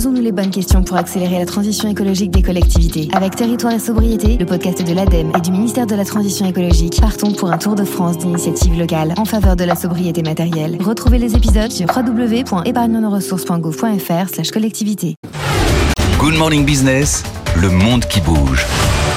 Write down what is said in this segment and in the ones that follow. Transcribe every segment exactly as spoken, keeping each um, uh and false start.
Posons-nous les bonnes questions pour accélérer la transition écologique des collectivités. Avec Territoire et Sobriété, le podcast de l'ADEME et du ministère de la Transition écologique, partons pour un tour de France d'initiatives locales en faveur de la sobriété matérielle. Retrouvez les épisodes sur w w w point épargne nos ressources point gouv point f r slash collectivité. Good Morning Business, le monde qui bouge.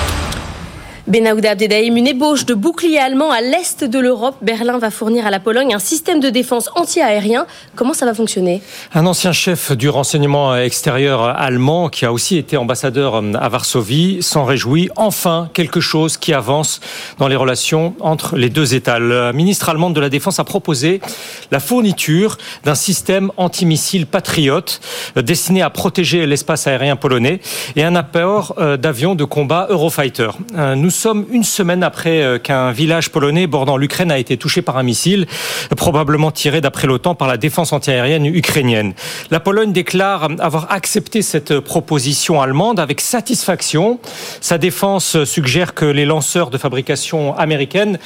Benaouda Abdedaïm, une ébauche de bouclier allemand à l'est de l'Europe. Berlin va fournir à la Pologne un système de défense anti-aérien. Comment ça va fonctionner ? Un ancien chef du renseignement extérieur allemand, qui a aussi été ambassadeur à Varsovie, s'en réjouit. Enfin, quelque chose qui avance dans les relations entre les deux États. La ministre allemande de la Défense a proposé la fourniture d'un système antimissile Patriot destiné à protéger l'espace aérien polonais et un apport d'avions de combat Eurofighter. Nous Nous sommes une semaine après qu'un village polonais bordant l'Ukraine a été touché par un missile, probablement tiré d'après l'OTAN par la défense antiaérienne ukrainienne. La Pologne déclare avoir accepté cette proposition allemande avec satisfaction. Sa défense suggère que les lanceurs de fabrication américaine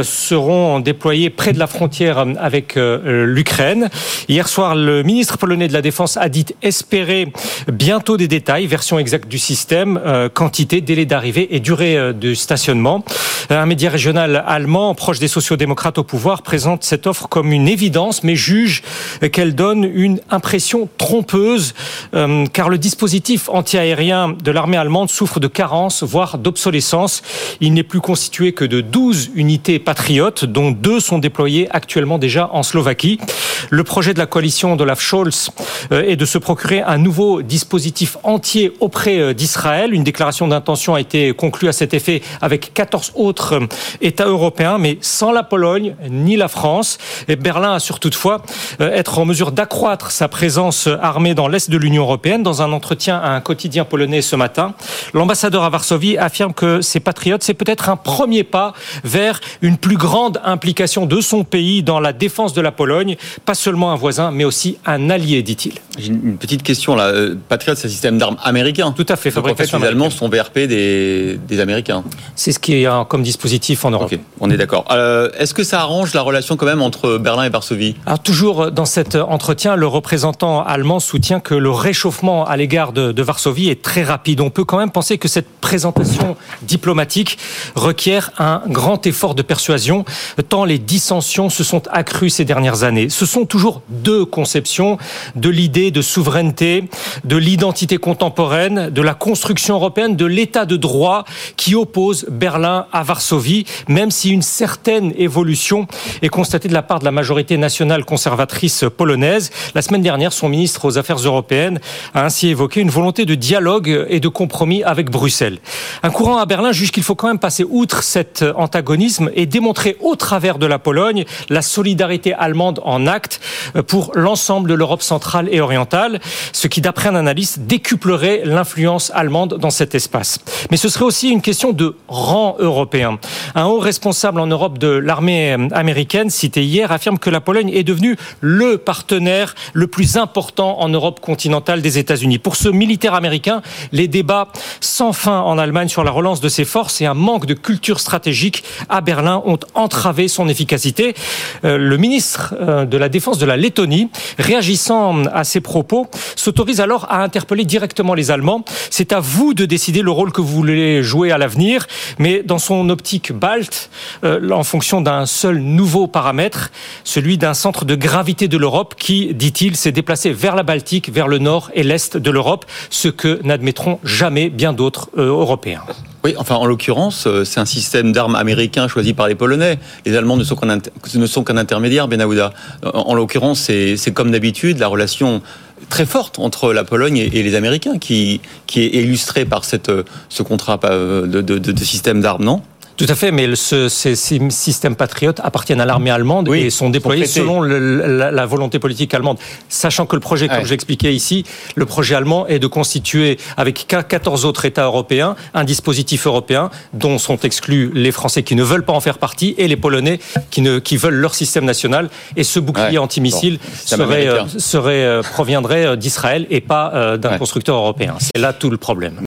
seront déployés près de la frontière avec l'Ukraine. Hier soir, le ministre polonais de la Défense a dit espérer bientôt des détails, version exacte du système, quantité, délai d'arrivée et durée de stationnement. Un média régional allemand, proche des sociodémocrates au pouvoir, présente cette offre comme une évidence, mais juge qu'elle donne une impression trompeuse, euh, car le dispositif antiaérien de l'armée allemande souffre de carences, voire d'obsolescence. Il n'est plus constitué que de douze unités patriotes, dont deux sont déployées actuellement déjà en Slovaquie. Le projet de la coalition d'Olaf Scholz euh, est de se procurer un nouveau dispositif entier auprès d'Israël. Une déclaration d'intention a été conclue à cet effet avec quatorze autres États européens, mais sans la Pologne ni la France. Et Berlin assure toutefois être en mesure d'accroître sa présence armée dans l'Est de l'Union européenne. Dans un entretien à un quotidien polonais ce matin, l'ambassadeur à Varsovie affirme que ces patriotes, c'est peut-être un premier pas vers une plus grande implication de son pays dans la défense de la Pologne. Pas seulement un voisin, mais aussi un allié, dit-il. J'ai une petite question là. Patriot, c'est un système d'armes américain. Tout à fait. Donc, en fait, les Allemands sont V R P des, des Américains. C'est ce qui est comme dispositif en Europe. Ok, on est d'accord. Euh, est-ce que ça arrange la relation quand même entre Berlin et Varsovie ? Alors, toujours dans cet entretien, le représentant allemand soutient que le réchauffement à l'égard de, de Varsovie est très rapide. On peut quand même penser que cette présentation diplomatique requiert un grand effort de persuasion, tant les dissensions se sont accrues ces dernières années. Ce sont toujours deux conceptions de l'idée de souveraineté, de l'identité contemporaine, de la construction européenne, de l'état de droit qui oppose Berlin à Varsovie, même si une certaine évolution est constatée de la part de la majorité nationale conservatrice polonaise. La semaine dernière, son ministre aux Affaires européennes a ainsi évoqué une volonté de dialogue et de compromis avec Bruxelles. Un courant à Berlin juge qu'il faut quand même passer outre cet antagonisme et démontrer au travers de la Pologne la solidarité allemande en acte pour l'ensemble de l'Europe centrale et orientale, ce qui, d'après un analyste, décuplerait l'influence allemande dans cet espace. Mais ce serait aussi une question de rang européen. Un haut responsable en Europe de l'armée américaine, cité hier, affirme que la Pologne est devenue le partenaire le plus important en Europe continentale des États-Unis. Pour ce militaire américain, les débats sans fin en Allemagne sur la relance de ses forces et un manque de culture stratégique à Berlin ont entravé son efficacité. Euh, le ministre euh, de la Défense de la Lettonie, réagissant à ces propos, s'autorise alors à interpeller directement les Allemands. C'est à vous de décider le rôle que vous voulez jouer à l'avenir, mais dans son optique balte, euh, en fonction d'un seul nouveau paramètre, celui d'un centre de gravité de l'Europe qui, dit-il, s'est déplacé vers la Baltique, vers le nord et l'est de l'Europe, ce que n'admettront jamais bien d'autres euh, Européens. Oui, enfin, en l'occurrence, c'est un système d'armes américain choisi par les Polonais. Les Allemands ne sont qu'un, inter... ne sont qu'un intermédiaire, Benaouda. En l'occurrence, c'est, c'est comme d'habitude la relation très forte entre la Pologne et les Américains qui, qui est illustrée par cette, ce contrat de, de, de, de système d'armes, non ? Tout à fait, mais ce, ces, ces systèmes patriotes appartiennent à l'armée allemande oui, et sont déployés selon le, la, la volonté politique allemande. Sachant que le projet, comme ouais. j'expliquais ici, le projet allemand est de constituer, avec quatorze autres États européens, un dispositif européen dont sont exclus les Français qui ne veulent pas en faire partie et les Polonais qui, ne, qui veulent leur système national. Et ce bouclier ouais. antimissile bon, serait, euh, serait, euh, proviendrait d'Israël et pas euh, d'un ouais. constructeur européen. C'est là tout le problème.